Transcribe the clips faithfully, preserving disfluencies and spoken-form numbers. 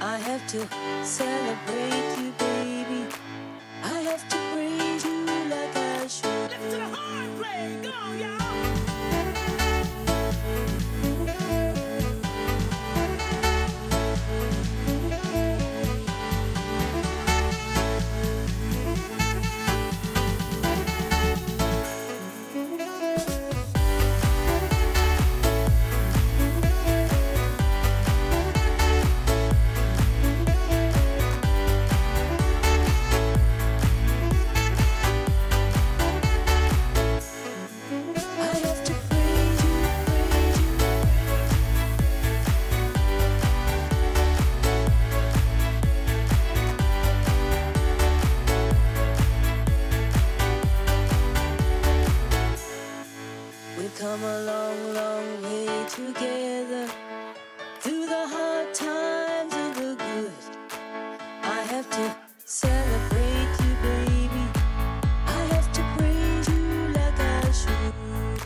I have to celebrate you, baby. I have to praise you like I should. Listen to the horn play. Go on, y'all. Come a long, long way together through the hard times and the good. I have to celebrate you, baby. I have to praise you like I should.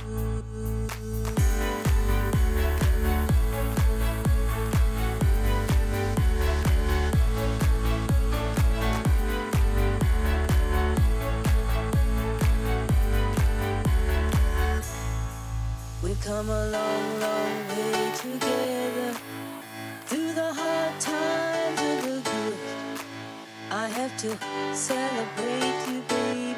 We've come a long, long way together through the hard times and the good. I have to celebrate you, baby.